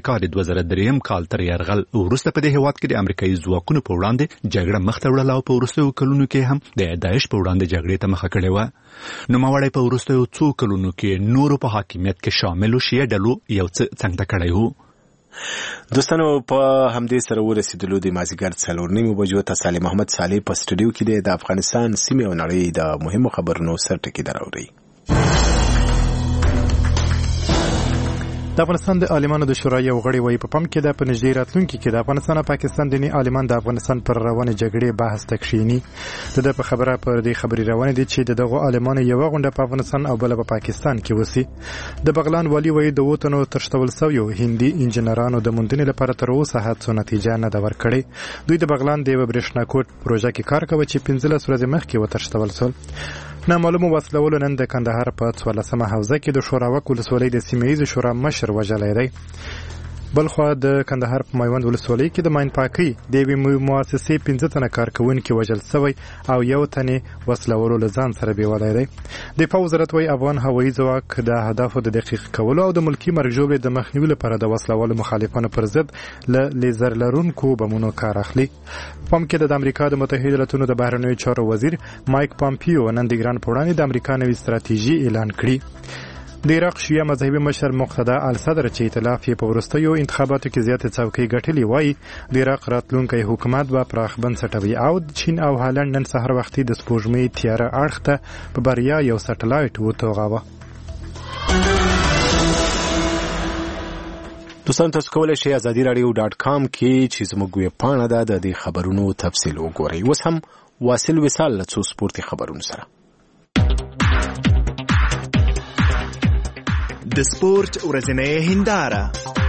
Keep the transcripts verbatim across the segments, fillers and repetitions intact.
امریکا د دوه زره دریم کال تر یرغل وروسته په دې هیواد کې د امریکایي ځواکونو په وړاندې جګړه مخ ته وړله او په وروستیو کلونو کې هم د داعش په وړاندې جګړې ته مخه کړې وه. نوموړی په وروستیو څو کلونو کې نورو په حاکمیت کې شاملو شیعه ډلو یو څه څنګ ته کړی و. دوستانو په همدې سره ورسېدلو د مازدیګر څلور نیمو بجو ته صالح محمد صالح په سټوډیو کې د افغانستان سیمې او نړۍ د مهمو خبرونو سرټکي دراوړي. د افغانستان د عالمانو د شورا یو غړي وایي په پام کې د په نږدې راتلونکي کې د افغانستان او پاکستان دیني عالمان د افغانستان پر روانې جګړې بحث تکشینی. د په خبره پر دې خبري روانې دي چې دغه عالمانو یو غونډه په افغانستان او بل په پاکستان کې وسی. د بغلان والی وایي د وټنو ترشتول سویو هندي انجنیرانو د موندنې لپاره تر اوسه هڅو نتیجه نه ده ورکړې. دوی د بغلان د برېښنا کوټ پروژه کې کار کوي چې پنځلس ورځې مخکې وترشتول سول. نامعلومو وسلولو نن د کندهار په څوارلسمه حوزه کې د شوراوک ولسوالۍ د سیمه ییز شورا مشر وژلی دی. بلخوا د کندهار په میوند ولسوالۍ کې د ماین پاکي د یوې مؤسسې پنځه تنه کارکوونکي وژل سوی او یو تنې وسلولو له ځان سره بیولی دی. دفاع وزارت وایي افغان هوایي ځواک د اهدافو د دقیق کولو او د ملکي مرګ ژوبلې د مخنیوي لپاره د وسلوالو مخالفانو پر ضد له لیزر لرونکو بمونو کار اخلي. پام کې د امریکا د متحده ایالاتونو د بهرنیو چارو وزیر مایک پامپیو نن د ایران په وړاندې د امریکا نوې ستراتیژي اعلان کړي. د عراق شیعه مذهبي مشر مقتدا الصدر چې ائتلاف یې په وروستیو انتخاباتو کې زیاتې څوکۍ ګټلې وایي د عراق راتلونکی حکومت به پراخ بنسټه وي او چین او هالند نن سهار وختي د سپوږمۍ تیاره اړخ ته په بریا یو سټلایټ وتوغاوه. دوستان تاسو کولی شئ ازادي رادیو ډاټ کام کې چې زموږ ویب پاڼه ده د دې خبرونو تفصیل وګورئ. اوس هم واصل وصال له څو سپورتي خبرونو سره. د سپورت ورځنۍ هنداره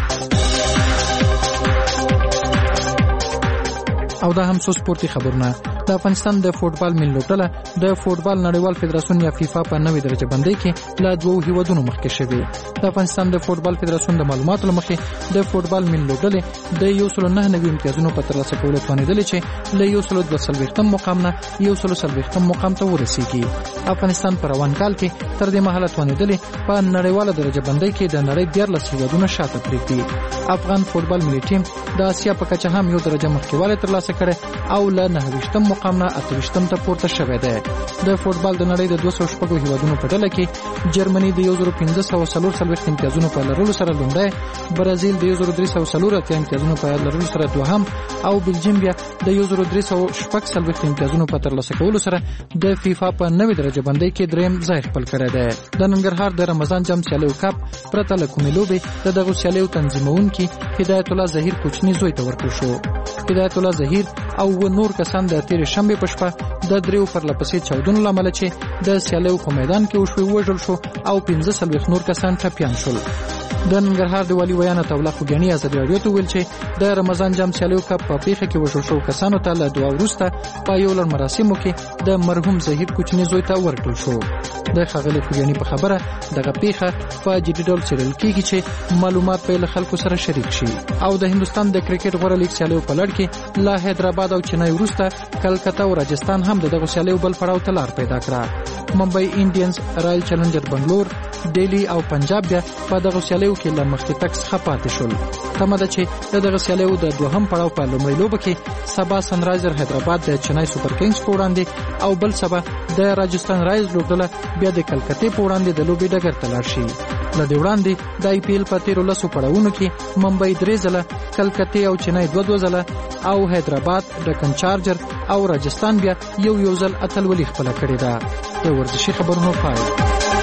او دا هم څو سپورتي خبرونه. د افغانستان د فوټبال ملي لوبډله د فوټبال نړیوال فدراسیون یا فیفا په نوې درجه بندۍ کې له دوه هیوادونو مخکې شوی. د افغانستان د فوټبال فدراسیون د معلوماتو لمخې د فوټبال ملي لوبډلې د یو سل نه نوي امتیازونو په ترلاسه کولو توانېدلې چې له یو سل دوه څلوېښتم مقام نه یو سل څلوېښتم مقام ته ورسیږي. افغانستان په روان کال کې تر دې مهاله توانېدلې په نړیواله درجه بندۍ کې د نړۍ دیارلس هیوادونه شاته پرېږدي. افغان فوټبال ملي ټیم د اسیا په کچه هم یو درجه مخکېوالی ترلاسه کړی او له نهه ویشتم مقام نه اته ویشتم ته پورته شوی دی. د فوټبال د نړۍ د دوه سوه شپږو هیوادونو په ډله کې جرمني د یو زر پنځه سوه څلور څلوېښت امتیازونو په لرلو سره لومړی، برازیل د یو زر درې سوه څلور اتیا امتیازونو په لرلو سره دوهم او بلجیم بیا د یو زر درې سوه شپږ څلوېښت امتیازونو په ترلاسه کولو سره د فیفا په نوې درجه بندۍ کې دریم ځای خپل کړی دی. د ننګرهار د رمضان جام سیالیو کپ پرته له کومې لوبې د دغو سیالیو تنظیمونکي هدایت الله ظهیر کوچني زوی ته ورکړل شو. هدایت الله ظهیر او نور کسان د تېرې شنبې په شپه د دریو پرلپسې چاودنو له امله چې د سیالیو په میدان کې وشوې ووژل شو او پنځه څلوېښت نور کسان ټپیان شول. د ننګرهار د والي ویاند عطاالله خوږیاڼي ازادي راډیو ته وویل چې د رمضان جام سیالیو کپ په پیښه کې وژل شوو کسانو ته له دعا وروسته په یو لړ مراسمو کې د مرحوم ظهیر کوچني زوی ته ورکړل شو. د ښاغلي خوږیاڼي په خبره دغه پیښه په جدي ډول څېړل کېږي چې معلومات به له خلکو سره شریک شي. او د هندوستان د کرکټ غوره لیګ سیالیو په لړ کې له حیدرآباد او چنای وروسته کلکته او راجستان هم د دغو سیالیو بل پړاو ته لار پیدا کړه. ممبئی انډینز، رایل چلنجر بنګلور، ډیلی او پنجاب بیا په دغو سیالیو کې له مخکې تګ څخه پاتې شول. تمه ده چې د دغه سیالیو د دوهم پړاو په لومړۍ لوبه کې سبا سنرایزر حیدرآباد د چنای سوپر کینګز په وړاندې او بل سبا د راجستان رایلز لوبډله بیا د کلکتې په وړاندې د لوبې ډګر ته لاړ شي. له دې وړاندې د آی پی ایل په تیرو لسو پړاوونو کې ممبئی درې ځله، کلکتې او چنای دوه دوه ځله او حیدرآباد، ډکن چارجر او راجستان بیا یو یو ځل اتلولي خپله کړې ده. د ورزشي خبرونو پای.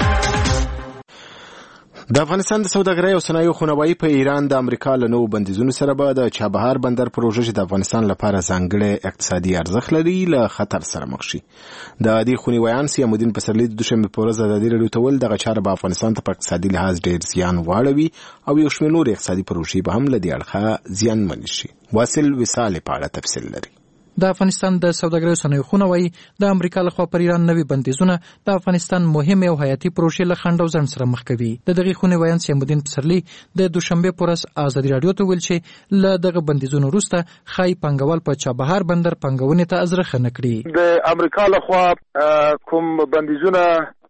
د افغانستان د سوداګرۍ او صنایعو خونوایي په ایران د امریکا له نوو بندیزونو سره به د چابهار بندر پروژه چې د افغانستان لپاره ځانګړی اقتصادي ارزښت لري له خطر سره مخ شي. د دې خونیوایان سیام الدین پسرلي د دوشنبې په ورځ ازادي راډیو ته ویل دغه چاره به افغانستان ته په اقتصادي لحاظ ډېر زیان واړوي او یو شمېر نورې اقتصادي پروژې به هم له دې اړخه زیانمنې شي. واصل وصال په اړه تفصیل لري. د افغانستان د سوداګرۍ صنایعو خونه وایي د امریکا لخوا پر ایران نوي بندیزونه د افغانستان مهمې او حیاتي پروژې له خنډ او ځنډ سره مخ کوي. د دغې خونې ویاند سیام الدین پسرلي د دوشنبې په ورځ ازادي راډیو ته ویل چې له دغه بندیزونو وروسته ښایي پانګوال په چابهار بندر پانګونې ته ازرخه نه کړي. د امریکا لخوا کوم بندیزونه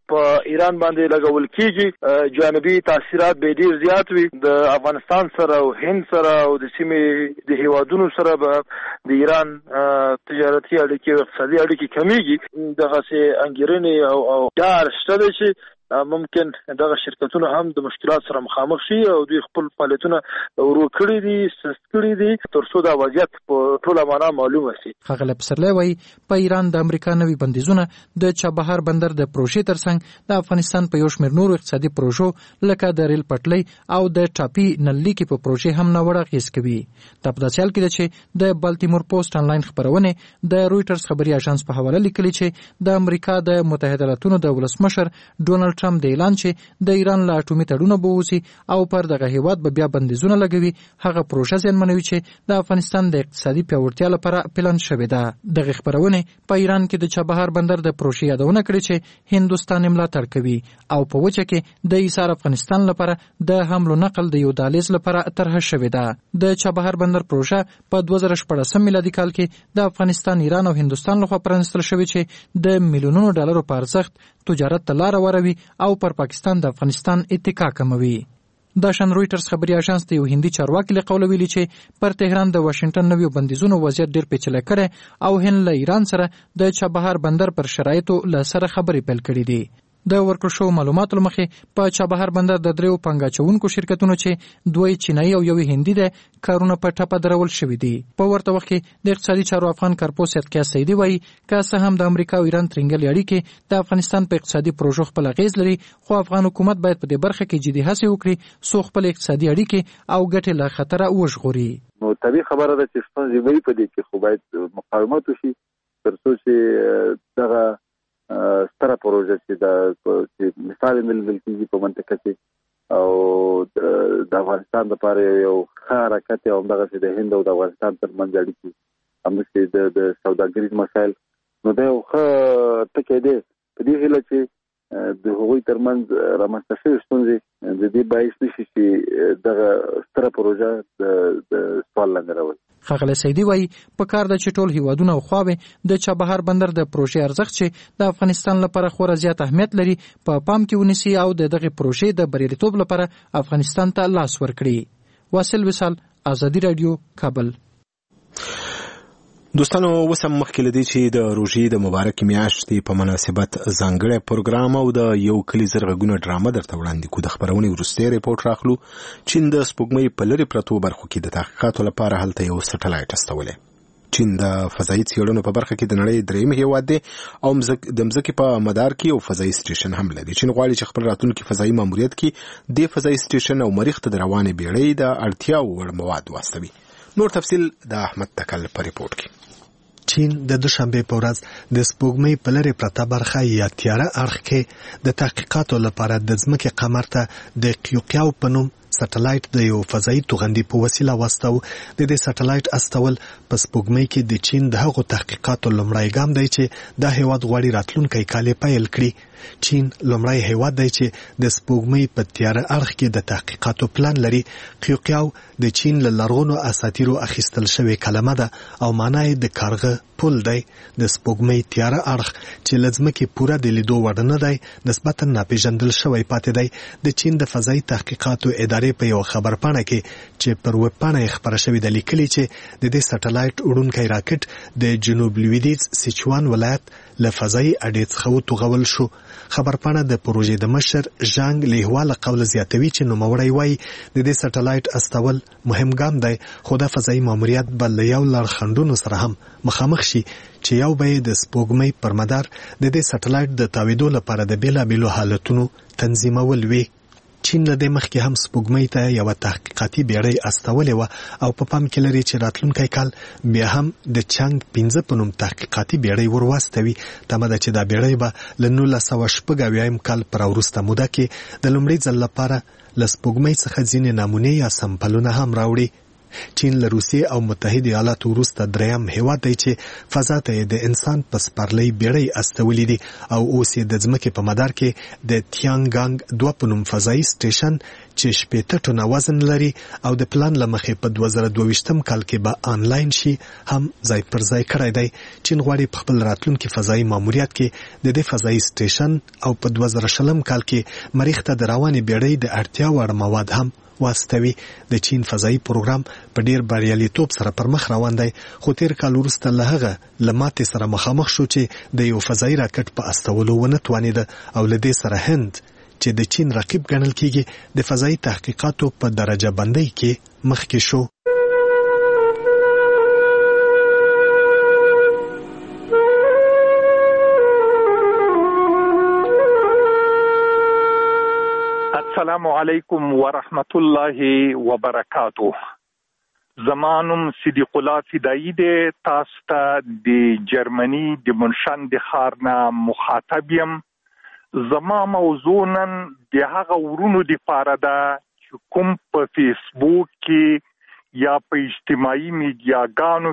په ایران باندې لګول کیږي جانبي تاثیرات به ډیر زیات وي د افغانستان سره او هند سره او د سیمې د هیوادونو سره به د ایران تجارتي اړیکې او اقتصادي اړیکې کمیږي دغه سي انګیرنې او او ډار شته چې ممکن دغه شرکتونه هم د مشکلات سره مخامخ شي او دوی خپل فعالیتونه ورو کړی دي سست کړی دي ترڅو دا وضعیت په ټوله معنا معلومه شي. ښاغلی پسرلی وایي په ایران د امریکا نوي بندیزونه د چابهار بندر د پروژې ترڅنګ د افغانستان په یو شمېر نورو اقتصادي پروژو لکه د ریل پټلۍ او د ټاپي نل لیکې په پروژې هم ناوړه اغېز کوي. دا په داسې حال کې ده چې د بالتیمور پوسټ انلاین خپرونې د رویټرز خبري اژانس په حواله لیکلي چې د امریکا د متحده ایالاتونو د ولسمشر ډونالډ ټرمپ د اعلان چې د ایران له اټومي تړونه به ووځي او پر دغه هیواد به بیا بندیزونه لګوي هغه پروژه زیانمنوي چې د افغانستان د اقتصادي پیاوړتیا لپاره پلان شوې ده. دغه خپرونې په ایران کې د چابهار بندر د پروژې یادونه کړې چې هندوستان ملاتړ کوي او په وجه کې د ایثار افغانستان لپاره د حمل او نقل د یو دهلیز لپاره طرحه شوې ده. د چابهار بندر پروژه په دوه زره شپږ میلادي کال کې د افغانستان، ایران او هندوستان لخوا پرانستل شوې چې د میلیونونو ډالرو په ارزښت تجارت ته لاره وروي او پر پاکستان د افغانستان اتکا کموي. دا شان رویټرز خبري اژانس ته یو هندي چارواکي له قوله ویلي چې پر تهران د واشنگټن نویو بندیزونو وضعیت ډیر پیچلی کړی او هند له ایران سره د چابهار بندر پر شرایطو له سره خبرې پیل کړې دي. د ورکړو شو معلوماتو مخې په چابهار بندر د دریو پنګاچونکو شرکتونو چې دوی چینایي او یو هندي ده کارونه په ټپه درول شوې دي. په ورته وخت کې د اقتصادي چارو افغان کارپوس صدقه سیدي وایي که څه هم د امریکا او ایران ترنګلې اړیکې د افغانستان په اقتصادي پروژو خپل اغیز لري خو افغان حکومت باید په دې برخه کې جدي هڅې وکړي څو خپل اقتصادي اړیکې او ګټې له خطره وژغوري. نو طبیعي خبره ده چې ستونزې وي په دې کې خو باید مقاومت وشي ترڅو چې دغه ستره پروژه چې د مثال ملګل کېږي په منطقه کې او د افغانستان لپاره یو ښه حرکت او همدغه چې د هند او د افغانستان ترمنځ اړیکې همداسې د سوداګریز مسایل نو دا یو ښه ټکی دی په دې هیله چې د هغوی ترمنځ رامنځته شوې ستونزې د دې باعث نشي چې دغه ستره پروژه د سوال لاندې راولي. ښاغلی سیدي وایي په کار ده چې ټول هیوادونه او خواوې د چابهار بندر د پروژې ارزښت چې د افغانستان لپاره خورا زیات اهمیت لري په پا پام کې ونیسي او د دغه پروژې د بریالیتوب لپاره افغانستان ته لاس ورکړي. واصل وصال، ازادي رادیو، کابل. دوستانو وسم مخکې لدی چې د روژې د مبارک میاشتې په مناسبت ځانګړی پروګرام او د یو کلی زرغونه ډرامه درته وړاندې کو. د خبرونې وروستی ریپورت راخلو. چین د سپوږمۍ په لرې پرتو برخو کې د تحقیقاتو لپاره هلته یو سټلایټ استولی. چین د فضایي څېړنو په برخه کې د نړۍ درېیم هیواد دی او د مځکې په مدار کې یو فضایي سټیشن هم لري. چین غواړي چې خپل راتلونکي فضایي ماموریت کې د فضایي سټیشن او مریخ ته د روانې بیړۍ د اړتیاوو وړ مواد واستوي. نور تفصیل د احمد تکل په ریپورت کې. چین د دوشنبه په ورځ د سپوږمۍ په لرې پرته برخه یا تیاره اړخ کې د تحقیقاتو لپاره د ځمکې قمر ته د قیوقیاو په نوم سټلایټ د یو فضایي توغندي په وسیله واستو. د دې سټلایټ استول په سپوږمۍ کې د چین د هغو تحقیقاتو لومړی ګام دی چې دا هیواد غواړي راتلونکی کال پیل کړي. چین لومړی هیواد دی چې د سپوږمۍ په تیاره اړخ کې د تحقیقاتو پلان لري. قیوقیاو د چین له لرغونو اساطیرو اخیستل شوې کلمه ده او معنی د کارغه پل دی. د سپوږمۍ تیاره اړخ چې له ځمکې پوره د لیدو وړ نه دی نسبتا ناپېژندل شوی پاتې دی. د چین د فضایي تحقیقاتو ادارې په یو خبرپاڼه کې چې پر ویبپاڼه یې خپره شوې ده لیکلي چې د دې سټلایټ وړونکی راکټ د جنوب لویدیځ سیچوان ولایت له فضایي اډې څخه وتوغول شو. خبرپاڼه د پروژې د مشر ژانګ لیهوا له قوله زیاتوي چې نوموړی وایي د دې سټلایټ استول مهم ګام دی خو دا فضایي ماموریت به له یو لړ خنډونو سره هم مخامخ شي چې یو به د سپوږمۍ پر مدار د دې سټلایټ د تاویدو لپاره د بیلابیلو حالتونو تنظیمول وي. چین له دې مخکې هم سپوږمۍ ته یوه تحقیقاتي بیړۍ استولې وه او په پام کې لري چې راتلونکی کال بیا هم د چانګ پنځه په نوم تحقیقاتي بیړۍ ور واستوي. تمه ده چې دا بیړۍ به له نولس سوه شپږ اویایم کال په راوروسته موده کې د لومړي ځل لپاره له سپوږمۍ څخه ځینې نمونې یا سمپلونه هم راوړي. چین له روسیې او متحده ایالاتو وروسته دریم هیواد دی چې فضا ته د انسان په سپرلۍ بیړۍ استولې دي او اوس یې د ځمکې په مدار کې د تیانګانګ دوه په نوم فضایي سټیشن چې شپېته ټنه وزن لري او د پلان له مخې په دوه زره دوه ویشتم کال کې به آنلاین شي هم ځای پر ځای کړی دی. چین غواړي په خپل راتلونکي فضایي ماموریت کې د دې فضایي سټیشن او په دوه زره شلم کال کې مریخ ته د روانې بیړۍ د اړتیا وړ مواد هم واستوي. د چین فضایي پروګرام په ډیر بریالیتوب سره پر مخ روان دی، خو تیر کال وروسته له هغه له ماتې سره مخامخ شو چې د یو فضایي راکټ په استولو ونه توانېده او له دې سره هند چې د چین رقیب ګڼل کېږي د فضایي تحقیقاتو په درجه بندۍ کې مخکې شو. السلام علیکم ورحمت الله وبرکاتو. زمانم صدیق الله فدایی دی. تاسو ته د جرمني د منشن د ښار نه مخاطب یم. زما موضوع نن د هغه ورونو د پاره ده چې کوم په فیسبوک کې یا په اجتماعي میډیاګانو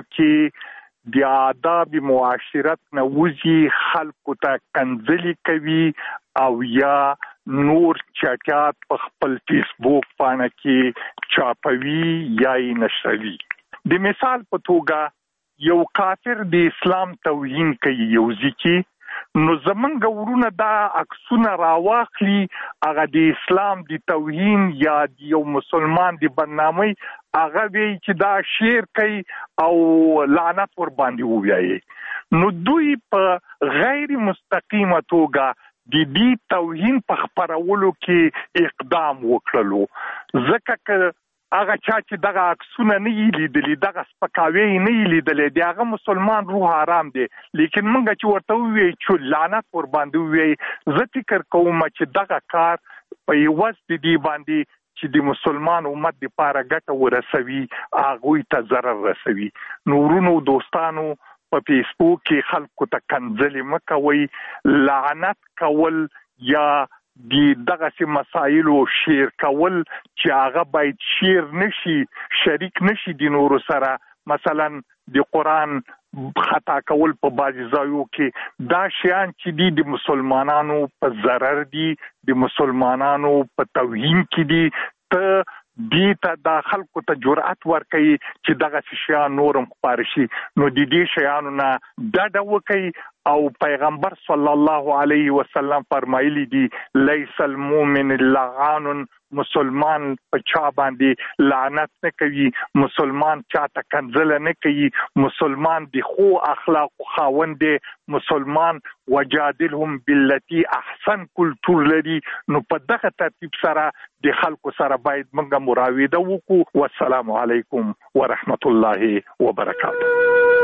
کې د آداب معاشرت نه وځي، خلکو ته کنځلې کوي او یا نور چټیات په خپل فیسبوک باندې کې چاپوي یا یې نشروي. د مثال په توګه یو کافر د اسلام توهین کوي یو ځکه نو زمونږ ورونه دا عکسونه راواخلي، هغه د اسلام د توهین یا د یو مسلمان د بدنامۍ هغه وی چې دا شعر کوي او لعنت ور باندې ووایي. نو دوی په غیر مستقیمه توګه د دې توهین په خپرولو کې اقدام وکړلو، ځکه که هغه چا چې دغه عکسونه نه یې لیدلي، دغه سپکاوی نه یې لیدلی، د هغه مسلمان روح آرام دی. لیکن موږ چې ورته ووایي چې لعنت ور باندې ووایي، زه فکر کوم چې دغه کار په یوز د دې باندې چې د مسلمان امت دپاره ګټه ورسوي هغوی ته ضرر رسوي. نو ورونو دوستانو په فیسبوک کې خلکو ته کنځلې مه کوئ، لعنت کول یا د دغسې مسایلو شیر کول چې هغه باید شیر نشي، شریک نشي د نورو سره. مثلا د قرآن خطا کول په بعضې ځایو کې دا شیان چې دي د مسلمانانو په ضرر دي، د مسلمانانو په توهین کې دي. ته دې ته دا خلکو ته جرأت ورکوي چې دغسې شیان نورم خپاره شي. نو د دې شیانو نه ډډه وکړئ او پیغمبر صلی الله علیه وسلم فرمایلی دي لیس المؤمن لعان، مسلمان په چا باندې لعنت نه کوي، مسلمان چاته کنځله نه کوي، مسلمان د خو اخلاق خاوند دی، مسلمان وجادلهم بالتي احسن کلتور لري. نو په دغه ترتیب سره د خلکو سره باید موږ مراوده وکړو. والسلام علیکم ورحمت الله وبرکاته.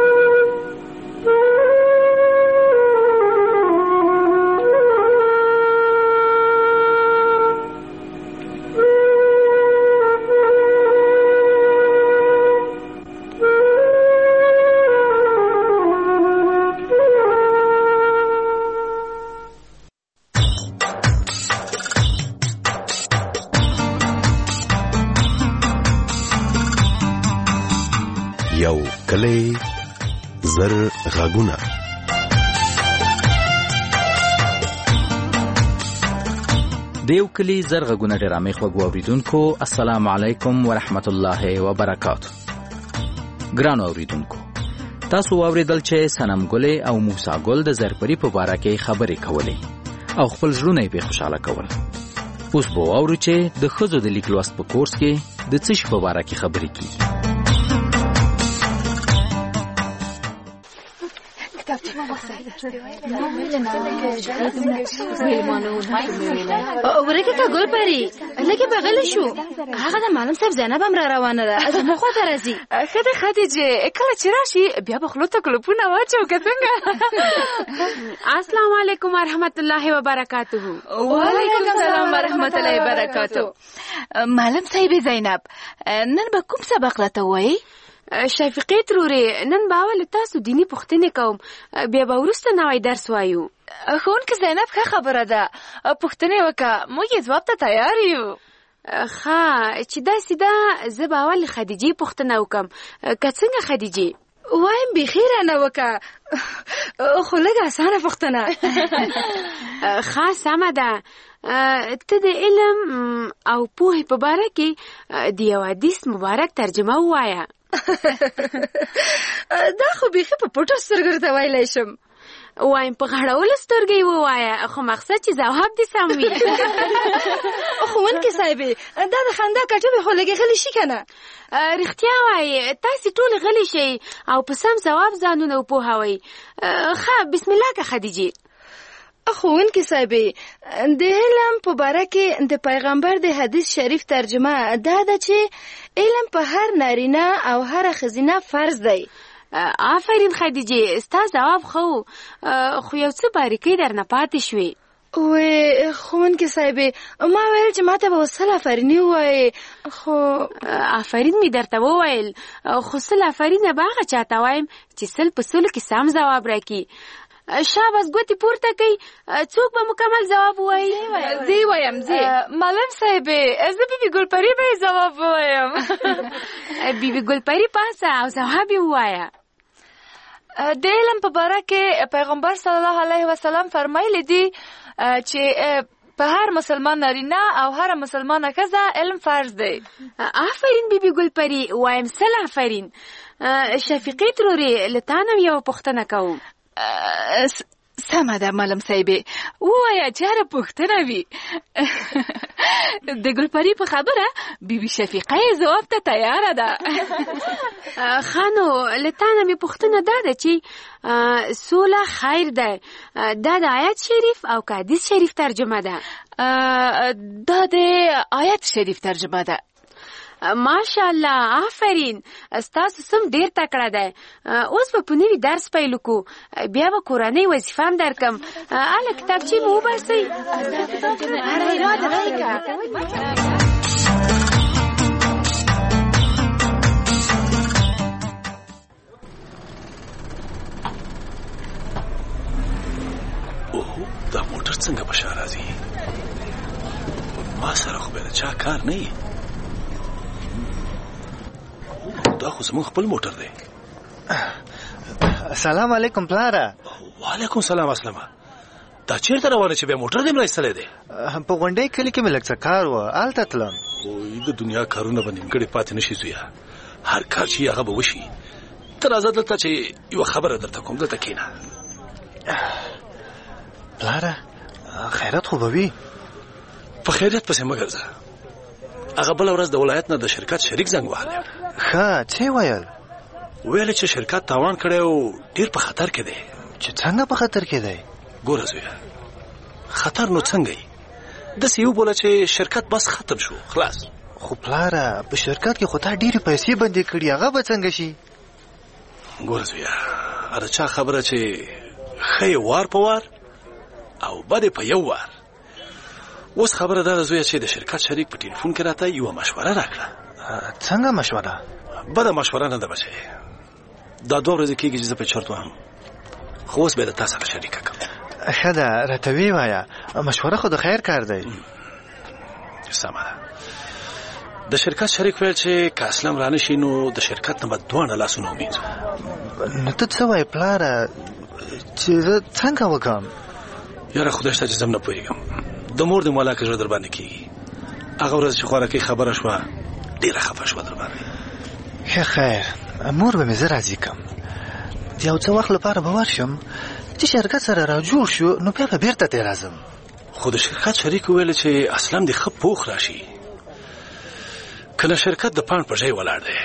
یو کلی زر غاګونه. د یو کلی زر غاګونه ډرامې خوږو اوریدونکو، السلام علیکم ورحمت الله وبرکاتو. ګرانو اوریدونکو، تاسو واوریدل چې سنم ګلې او موسی ګل د زرپری په باره کې خبرې کولې او خپل زړونه یې پرې خوشحاله کول. اوس به واورو چې د ښځو د لیک لوست په کورس کې د څه شي په باره کې خبرې کیږي. ورکه کا ګل پری لکه بغل شو، هغه د معلم صاحب زینب هم را روانه ده، زما خو ته راځي. خدای خدیجه کله چې راشي بیا به خلو ته کلپونه واچو که څنګه. السلام علیکم ورحمت الله وبرکاته. وعلیکم السلام ورحمت الله وبرکاته. معلم صاحب زینب نن به کوم سبق راته وایي؟ شفیقې ترورې نن به اول تاسو دیني پوښتنې کوم، بیا به وروسته نوی درس وایو. ښوونکې زینب ښه خبره ده، پوښتنې وکړه، موږ یې ځواب ته تیار یو. ښه چې داسې ده زه به اول خدیجې پوښتنه وکړم که څنګه خدیجې وایم بیخي رانه وکړه خو لږ اسانه پوښتنه ښه سمه ده ته د علم او پوهې په باره کې د یو حدیث مبارک ترجمه ووایه دا خو بیخي په پټو سترګو درته ویلی شم وایم په غړولو سترګې یې ووایه خو مقصد چې ځواب دې سم وي ښوونکې صاحبې دا د خندا کټوې خو لږې غلي شي که نه رښتیا وایي تاسې ټولې غلي شئ او په سم ځواب ځانونه وپوهوئ ښه بسم الله که خدیجې ښوونکې صاحبې د علم په باره کې د پیغمبر د حدیث شریف ترجمه دا ده چې علم په هر نارینه او هر ښځینه فرض دی آفرین خدیجې ستا ځواب ښه و خو یو څه باریکۍ درنه پاتې شوې وې ښوونکې صاحبې ما ویل چې ماته به وسل آفریني ووایې خو آفرین مې درته وویل خو سل آفرینه به هغه چاته وایم چې سل په سلو کې سم ځواب راکړي شاباس ګوتې پورته کوي څوک به مکمل ځواب ووایي زه وایم زه معلم صاحبې زه بیبي ګلپري به یې ځواب ووایم بیبي ګلپري پاسه او ځواب یې ووایه د علم په باره کې پیغمبر صلی الله علیه وسلم فرمایلی دي چې په هر مسلمان نارینه او هر مسلمانه ښځه علم فرض دی آفرین بیبي ګلپري وایم سل آفرین شفیقې ترورې له تا نه یوه پوښتنه کوم سمه ده معلم صاحبې ووایه چې هره پوښتنه وي د ګلپري په خبره بیبي شفیقه یې ځواب ته تیاره ده ښه نو له تا نه مې پوښتنه دا ده چې سوله خیر ده دا د آیت شریف او که حدیث شریف ترجمه ده دا د آیت شریف ترجمه ده ماشاءالله آفرین ستاسو سم ډیر تکړه دی اوس به په نوي درس پیل وکړو بیا به کورنۍ وظیفه هم درکم هله کتابچې مو وباسئ اوهو دا موټر څنګه په شا راځي ما سره خو به د چا کار نه وي دا خو زمون خپل موټر دی سلام علیکم پلاره وعلیکم سلام اسلامه دا چیرته روانه چې بیا موټر دې مرایستلی دی په غونډۍ کلي کې مې لږ څه کار و هلته تلم اوی د دنیا کارونه به نیمګړې پاتې نه شي زویه هر کار چې هغه به وشي ته راځه دلته چې یوه خبره درته کوم دلته کښېنه پلاره خیرات خو به وي په خیریت پسې مه ګرځه هغه بله ورځ د ولایت نه د شرکت شریک زنګ وهلی ښه څه ویل ویل چې شرکت تاوان کړی او ډېر په خطر کې دی چې څنګه په خطر کې دی ګوره زویه خطر نو څنګه یي داسې یې وبوله چې شرکت بس ختم شو خلاص خو پلاره په شرکت کې خو تا ډېرې پیسې بندې کړي هغه به څنګه شي ګوره زویه هر چا خبره چې ښه یې وار په وار او بد یې په یو وار اوس خبره دا ده زویه چې د شرکت شریک په ټلیفون کې راته یوه مشوره راکړه څنګه مشوره بده مشوره نه ده بچی دا دوه ورځې کېږي چې زه په چرت وهم خو اوس به د تا سره شریکه کړم ښه ده راته ویې وایه مشوره خو د خیر کار دی سمه ده د شرکت شریک ویل چې که اسلام را نشي نو د شرکت نه به دواړه لاسونه ومینځو نو ته څه وایې پلاره چې زه څنګه وکړم یاره خدای شته چې زه هم نه پوهېږم د مور د مولا که زړه در باندې کېږي هغه ورځ چې خوارکۍ خبره شوه ډېره خفه شوه در باندې ښه خیر مور به مې زه راضي کړم یو څه وخت لپاره به ورشم چې شرکت سره را جوړ شو نو بیا به بېرته ترې راځم خو د شرکت شریک وویل چې اسلام دې ښه پوخ راشي که نه شرکت د پاڼ په ژۍ ولاړ دی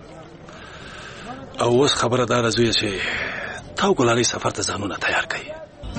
او اوس خبره دا ده زویه چې تا او ګلالۍ سفر ته ځانونه تیار کړئ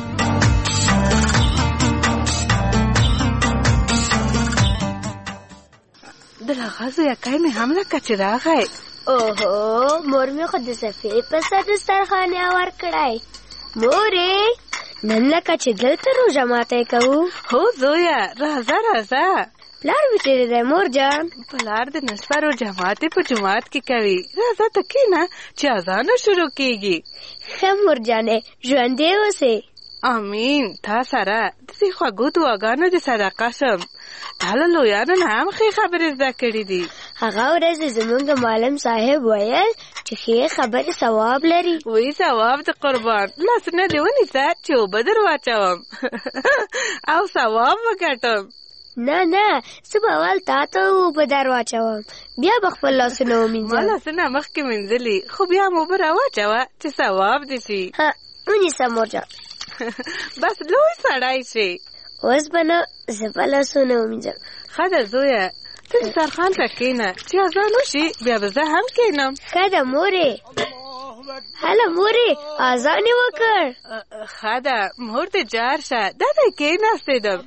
د لغازو یکای مې هم لکه چې راغی اوهو مور مې خو د صفې په سر دسترخوان هوار کړی مورې نن لکه چې دلته روژه ماتی کوو هو زویه راځه راځه پلار مې چیرې دی مور جان پلار د نصفه روژه ماتې په جومات کې کوي راځه ته کښېنه چې اذانو شروع کېږي ښه مور جانې ژوندی اوسې امین. تا سره د دې خوږو دعاګانو د صدقه شم. تا له لویانو نه هم ښې خبرې زده کړي دي. هغه ورځ زمونږ معلم صاحب ویل چې ښې خبرې ثواب لري. وی ثواب د قربان. لاسونه دې ونیسه چې اوبه در واچوم او ثواب وګټم. نه نه زه به اول تا ته اوبه در واچوم بیا به خپل لاسونه ومینځم. ما لاسونه مخکې مینځلي خو بیا مو اوبه راواچوه چې ثواب دې شي. ونیسه مورجان. بس لوی سړی شي. اوس به نه زه به لاسونه ومینځم. ښه ده زویه ته دسترخوان ته کښېنه چې اذان وشي بیا به زه هم کښېنم. ښه ده مورې. هله مورې اذان یې وکړ. ښه ده مور دې جار شه دلته کښېناستېدم.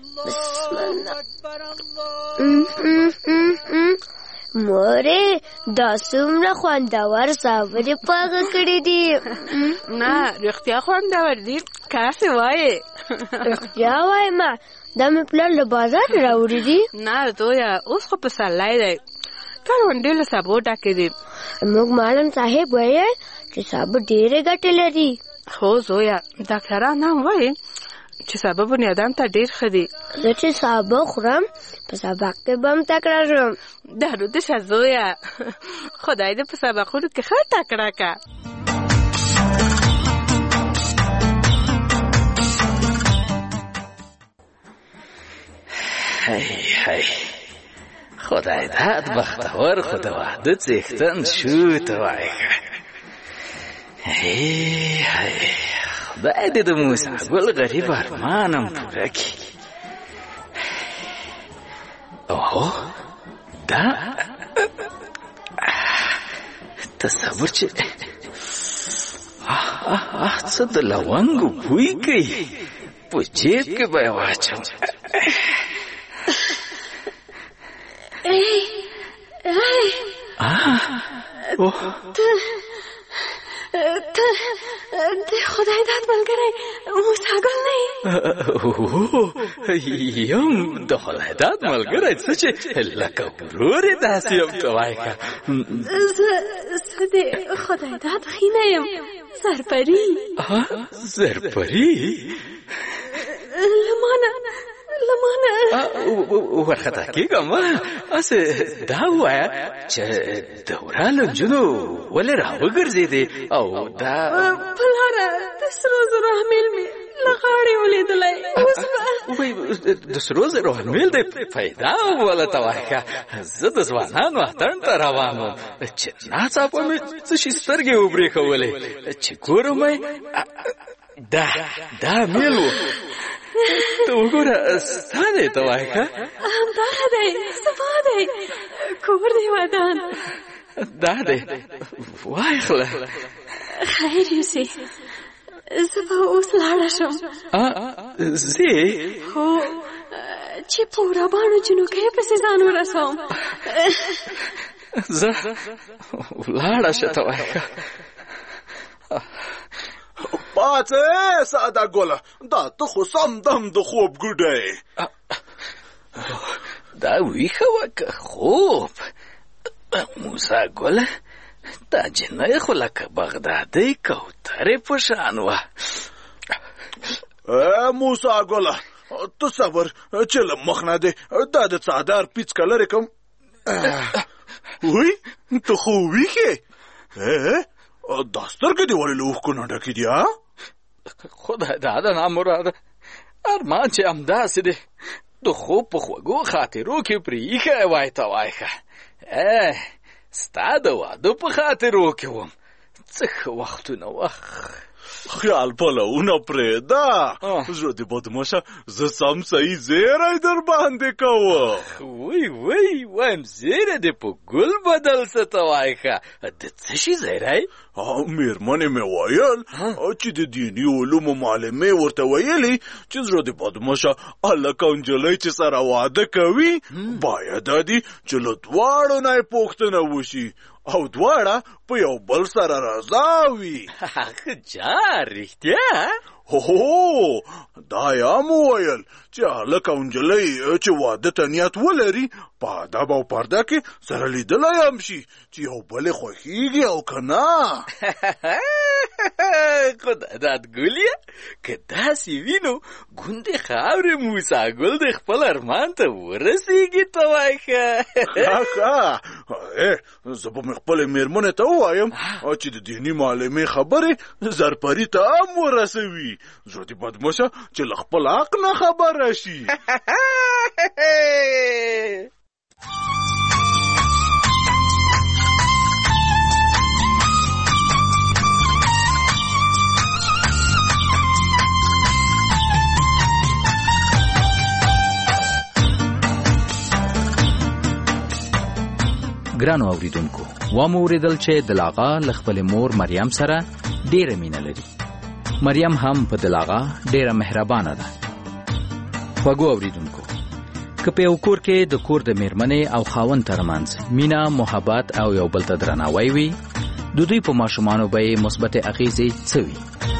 مورې دا څومره خوندور صابرې پاغه کړې دي. نه رښتیا خوندور دي کاسې وایې. رښتیا وایم دا مې پلار له بازار راوړي دي. نه زویه اوس خو پسرلی دی کروندې له سابو ډکې دي. موږ معلم صاحب ویل چې سابه ډېرې ګټې لري. هو زویه ډاکټران هم وایي چې سابه بنیادم ته ډېر ښه دي. زه چې سابه خورم په سبق کې به هم تکړه شم. درود شه زویه خدای دې په سبقونو کې ښه تکړه که. هی هی خدای داد بختور خو د واده څښتن شو ته وایي. هی هی خدای دې د موسی ګل غریب ارمانم پوره کړي. اوهو دا تصور چې څه د لونګو بوی کوي په جیب کې به یې واچوم. ته د خدای داد ملګری موسی ګل نه یې؟ یم د خدای داد ملګری څه چې لکه ورور یې داسې یم ته وایې که. زه د خدای داد خینه یم زرپري. زرپري له مانه له مانه ورخطا کېږم. هسې دا ووایه چې دوره له نجونو ولې راوګرځېدې او دا پلاره د سرو زرو امیل مې له غاړې ولیدلی. اوس به د سرو زرو امیل دې پیدا وله ته وایه که زه د ځوانانو اتڼ ته روان وم چې ناڅاپه مې څه شي سترګې وبرېښولې چې ګورم دا دا امیل و. ته وګوره ستا دی ته وایې که همدغه دی زما دی کور دی ودان دا دی وایخله خیر یوسې زه به اوس لاړه شم. ځې هو چې په وراباڼو جنوکۍ پسې ځان ورسوم. زه لاړه شه ته وایې که پاڅه ساده ګله دا ته خو سم دم د خوب ګوډی. دا ویښه وه که خوب موسی ګله دا جنۍ خو لکه بغدادۍ کوترې په شان وه. موسی ګله ته صبر چې له مخ نه دی دا د څادر پیڅکه لرې کړم. وی ته خو ویښې دا سترګې دې ولې له اوښکو نه ډکې دي؟ خدای داده نامراده ارمان چې همداسې دی د خوب په خوږو خاطرو کې پرې ایښی وای ته وایښه. ستا د واده په خاطرو کې وم څه ښه وختونه وخت خیال پلونه پرېږده زړه دې بدمشه زه سم صحیح زیری در باندې کوم. وی وی وایم زیری دې په ګل بدل څه ته وایښه د څه شي زیری؟ مېرمنې مې ویل چې د دیني علومو معلمې ورته ویلي چې زړه دې بدمشه هلک او نجلۍ چې سره واده کوي باید دا دي چې له دواړو نه یې پوښتنه وشي او دواړه په یو بل سره رضا وي. جار رښتیا؟ هو دا یې هم وویل چې هلک او نجلۍ چې واده ته نیت ولري په ادب او پرده کې سره لیدلی هم شي چې یو بل یې خوښېږي او که نه. خدای داد ګولیا که داسې وینو ګوندې خاورې موسی ګل د خپل ارمان ته ورسېږي ته وایي ښه ښه زه به مې خپلې مېرمنې ته ووایم چې د دیني معلمې خبرې زرپري ته هم ورسوي زړه دې بدمشه چې له خپل حق نه خبره شي ګرانو اوریدونکو ومو اوریدل چې دلاغا له خپلې مور مریم سره ډېره مینه لري مریم هم په دلاغا ډېره مهربانه ده خوږو اوریدونکو که په یو کور کې د کور د میرمنې او خاوند ترمنځ مینه محبت او یو بل ته درناوی وي د دوی په ماشومانو به یې مثبتې اغیزې څه وي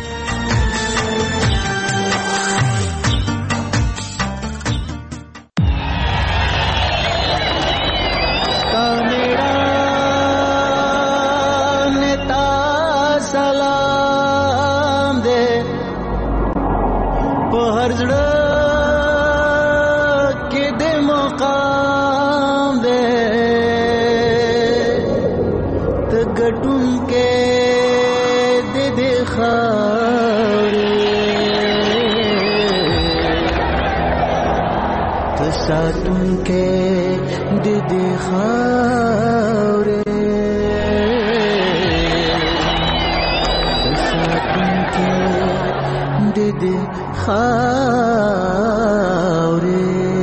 सातुन के दीदी खावरे सातुन के दीदी खावरे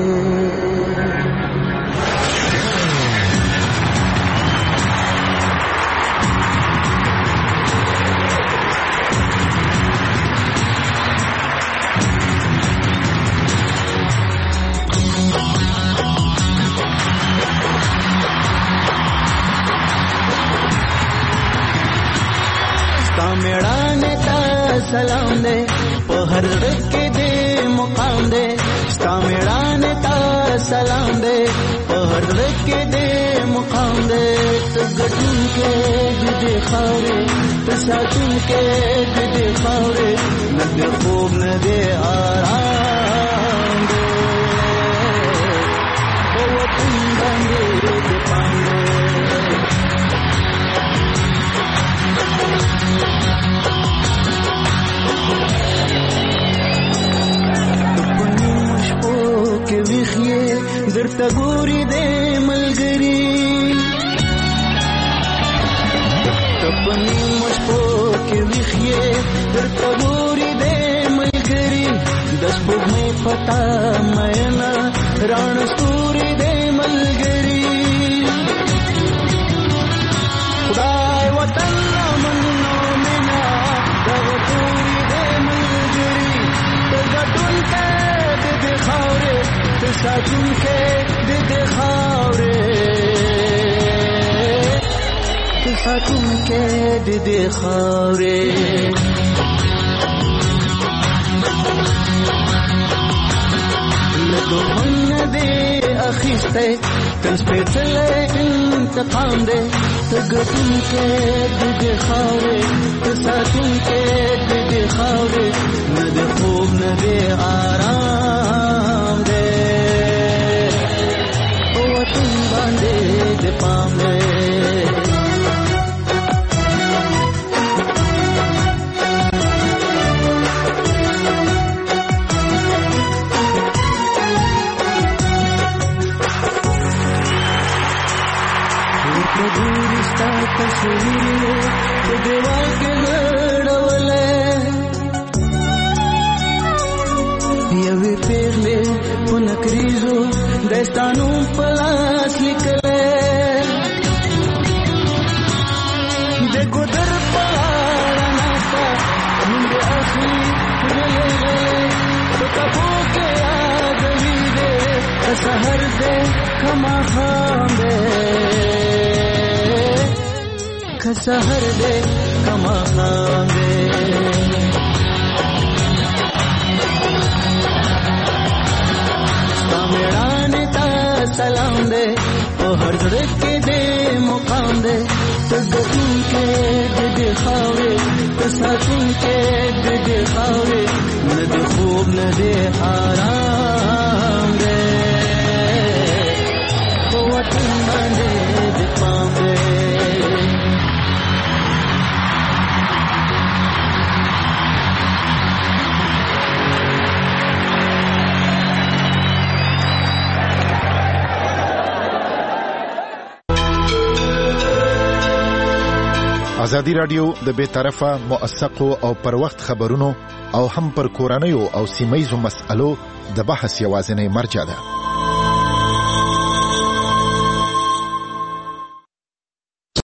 सलाम दे पहर के दे मुकाम दे कामेड़ान ता सलाम दे पहर के दे मुकाम दे तो गटुन के दे खावरे तो सातुन के दे खावरे न दे खूब न दे आराम दे वो तुम बंदे दे पांडे के विखिए दरता गोरी दे मलगरी तपनी मुझको के विखिए दरता गोरी दे मलगरी दस बुग में पता मैना राण सूरी दे मलगरी खुदाए वतन मन्नो मिना दगतूरी दे मलगरी तगतुन के दे खावरे सातुन के दे खावरे सातुन के दे खावरे लगो मन दे अखिस्ते कंस पे चले इंतकाम दे तगतुन के दे खावरे सातुन के दे खावरे न दे खूब न दे आराम दे तुम बांधे दे पामे रिश्ता तस्वीर तो देवा के लड़वले यवे पेरले पुनक्रीजो दस्तानू पलास निकले देखो दर पहाड़ा नास्ता मुंडे आखिरी गले गले तो कबो के याद भी दे असहर दे खमा खांबे खसहर दे खमा खांबे सलाम दे ओ हर के दे मुकाम दे तो गतुन के दे खावे ساتونکې د دې خاورې نه د خوب نه دی حرام دی په وطن باندې د پام دی ازادي رادیو د بے طرفه موثقو او پر وخت خبرونو او هم پر کورنیو او سیمایزو مسألو د بحث یوازینی مرجع ده.